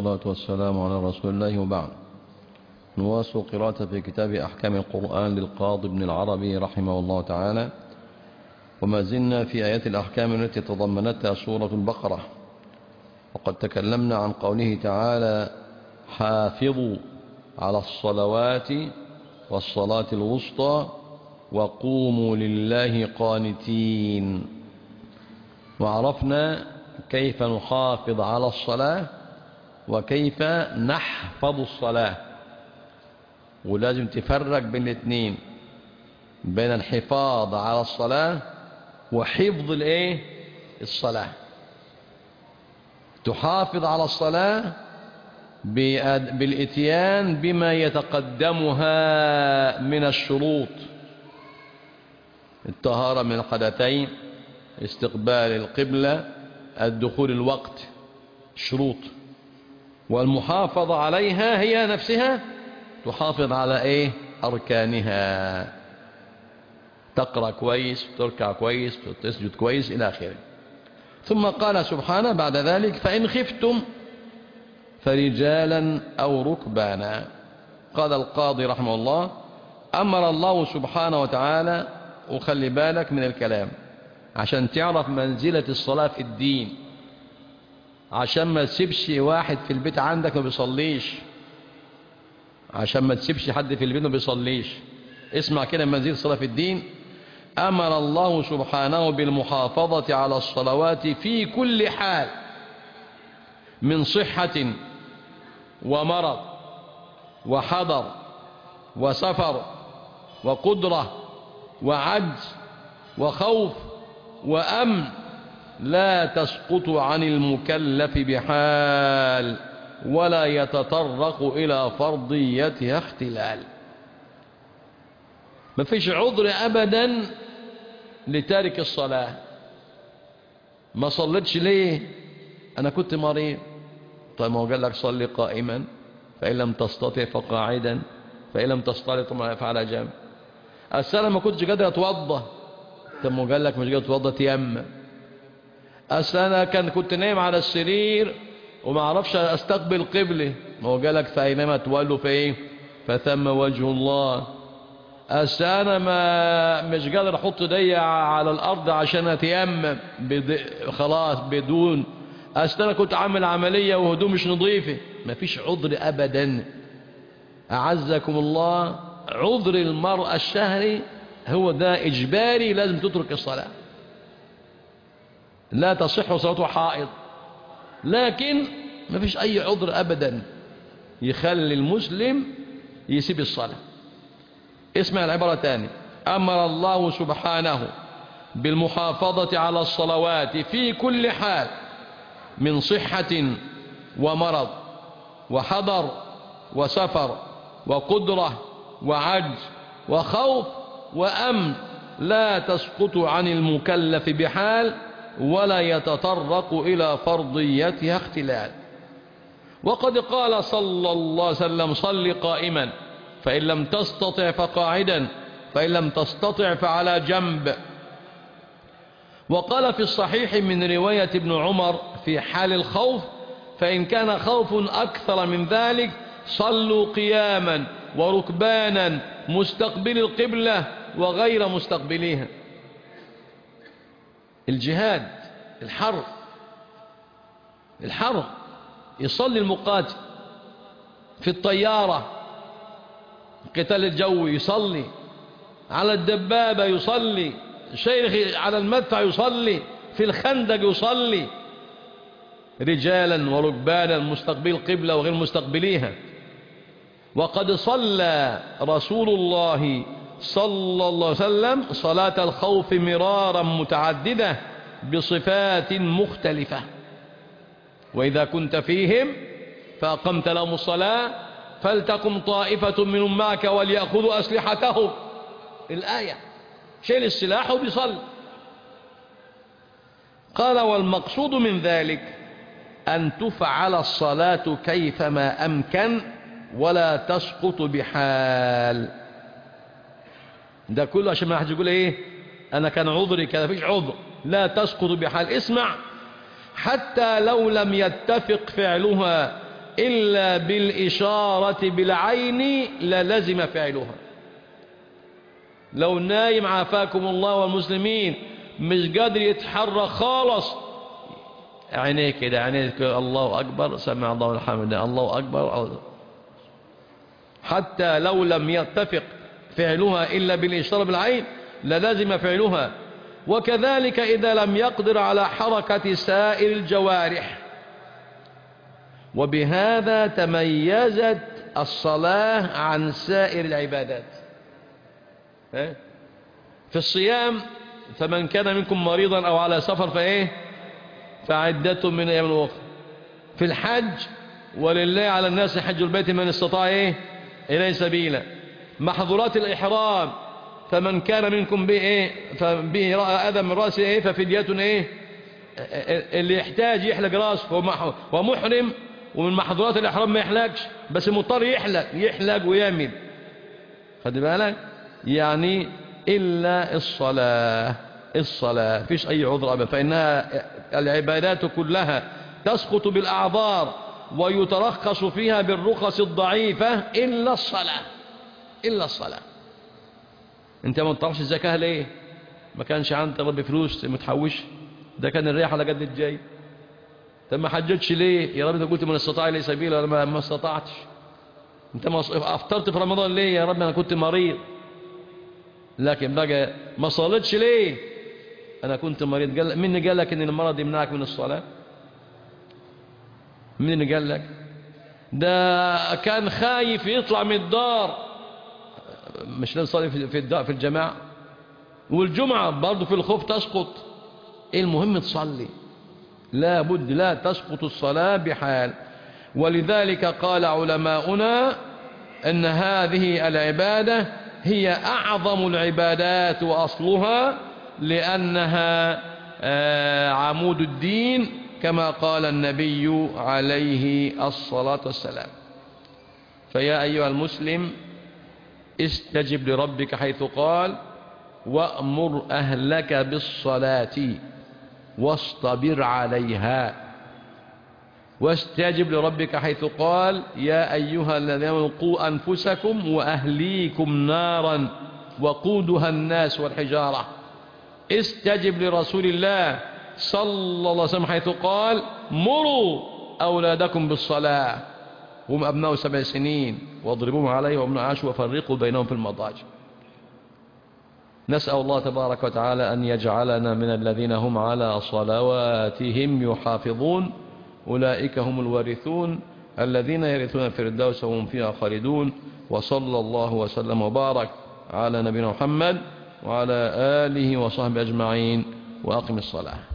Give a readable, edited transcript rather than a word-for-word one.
والصلاة والسلام على رسول الله وبعد. نواصل قراءة في كتاب أحكام القرآن للقاضي ابن العربي رحمه الله تعالى، وما زلنا في آيات الأحكام التي تضمنتها سورة البقرة. وقد تكلمنا عن قوله تعالى: حافظوا على الصلوات والصلاة الوسطى وقوموا لله قانتين. وعرفنا كيف نحافظ على الصلاة وكيف نحفظ الصلاة، ولازم تفرق بين الاثنين، بين الحفاظ على الصلاة وحفظ الصلاة. تحافظ على الصلاة بالإتيان بما يتقدمها من الشروط: الطهارة من الحدثين، استقبال القبلة، الدخول الوقت، شروط. والمحافظة عليها هي نفسها تحافظ على أركانها، تقرأ كويس، تركع كويس، تسجد كويس إلى آخره. ثم قال سبحانه بعد ذلك: فإن خفتم فرجالا أو ركبانا. قال القاضي رحمه الله: أمر الله سبحانه وتعالى، وخلي بالك من الكلام عشان تعرف منزلة الصلاة في الدين، عشان ما تسيبش واحد في البيت عندك ما بيصليش، عشان ما تسيبش حد في البيت ما بيصليش. اسمع كده منزلة الصلاة في الدين: أمر الله سبحانه بالمحافظة على الصلوات في كل حال، من صحة ومرض وحضر وسفر وقدرة وعجز وخوف وأمن، لا تسقط عن المكلف بحال ولا يتطرق إلى فرضيتها اختلال. ما فيش عذر أبدا لتارك الصلاة. ما صلتش ليه؟ أنا كنت مريض. طيب ما هو قال لك صلي قائما، فإن لم تستطع فقاعدا، فإن لم تستطع فعلى جنب. أصل ما كنتش قادر أتوضى. طب ما هو قال لك مش قادر أتوضى، تيمم. أصل أنا كنت نايم على السرير وما أعرفش أستقبل قبله، ما هو قال لك فأينما تولوا فثم وجه الله. أصل أنا مش قادر أحط ايدي على الأرض عشان أتيمم خلاص بدون. أصل أنا كنت عامل عملية وهدوم مش نظيفة. ما فيش عذر أبدا. أعزكم الله، عذر المرأة الشهري هو ده إجباري، لازم تترك الصلاة، لا تصح صلاته حائض. لكن ما فيش أي عذر أبدا يخلي المسلم يسيب الصلاة. اسمع العبارة تاني: أمر الله سبحانه بالمحافظة على الصلوات في كل حال، من صحة ومرض وحضر وسفر وقدرة وعجز وخوف وأمن، لا تسقط عن المكلف بحال ولا يتطرق إلى فرضيتها اختلال. وقد قال صلى الله عليه وسلم: صل قائما، فإن لم تستطع فقاعدا، فإن لم تستطع فعلى جنب. وقال في الصحيح من رواية ابن عمر في حال الخوف: فإن كان خوف أكثر من ذلك صلوا قياما وركبانا مستقبل القبلة وغير مستقبليها. الجهاد، الحرب يصلي المقاتل، في الطيارة قتال الجو يصلي، على الدبابة يصلي، شيخ على المدفع يصلي، في الخندق يصلي، رجالا وركبانا مستقبل القبلة وغير مستقبليها. وقد صلى رسول الله صلى الله عليه وسلم صلاة الخوف مرارا متعددة بصفات مختلفة: وإذا كنت فيهم فأقمت لهم الصلاة فلتقم طائفة منهم معك وليأخذوا أسلحتهم. الآية شيل السلاح وبيصلي. قال: والمقصود من ذلك أن تفعل الصلاة كيفما أمكن ولا تسقط بحال. ده كله عشان ما حد يقول أنا كان عذري كذا. فيش عذر، لا تسقط بحال. اسمع: حتى لو لم يتفق فعلها إلا بالإشارة بالعين للزم فعلها. لو نايم عافاكم الله والمسلمين مش قادر يتحرك خالص، عينيه كده، عينيه كده، الله أكبر، سمع الله الحمد، الله أكبر، حتى لو لم يتفق فعلها إلا بالإشارة بالعين للزم فعلها. وكذلك إذا لم يقدر على حركة سائر الجوارح. وبهذا تميزت الصلاة عن سائر العبادات. في الصيام فمن كان منكم مريضا أو على سفر فعدة من أيام أخرى. في الحج ولله على الناس حج البيت من استطاع إليه سبيلا. محظورات الإحرام فمن كان منكم به أذى من رأسه ففدية اللي يحتاج يحلق راسه ومحرم، ومن محظورات الإحرام ما يحلقش، بس مضطر يحلق ويعمل، خد بالك يعني، إلا الصلاة فيش أي عذر أبدا، فإنها العبادات كلها تسقط بالأعذار ويترخص فيها بالرخص الضعيفة إلا الصلاة. انت ما تطرحش الزكاة ليه؟ ما كانش عندك ربي فلوس متحوش؟ ده كان الريح على قد الجاي. انت ما حجتش ليه؟ يا رب انت قلت من استطاع اليه سبيلا ولا ما استطعتش؟ انت ما افطرت في رمضان ليه؟ يا رب انا كنت مريض. لكن بقى ما صليتش ليه؟ انا كنت مريض. مين اللي قال لك ان المرض يمنعك من الصلاة؟ مين اللي قال لك؟ ده كان خايف يطلع من الدار، مش نصلي في الجماعة، والجمعة برضه في الخوف تسقط. المهم تصلي، لا بد، لا تسقط الصلاة بحال. ولذلك قال علماؤنا أن هذه العبادة هي أعظم العبادات وأصلها، لأنها عمود الدين كما قال النبي عليه الصلاة والسلام. فيا أيها المسلم استجب لربك حيث قال وأمر أهلك بالصلاة واصطبر عليها. واستجب لربك حيث قال يا أيها الذين آمنوا قوا أنفسكم وأهليكم نارا وقودها الناس والحجارة. استجب لرسول الله صلى الله عليه وسلم حيث قال مروا أولادكم بالصلاة هم أبناء 7 سنين واضربوهم عليه وهم عاشوا وفرقوا بينهم في المضاجع. نسأل الله تبارك وتعالى أن يجعلنا من الذين هم على صلواتهم يحافظون، أولئك هم الوارثون الذين يرثون الفردوس وهم فيها خالدون. وصلى الله وسلم وبارك على نبينا محمد وعلى آله وصحبه أجمعين، وأقم الصلاة.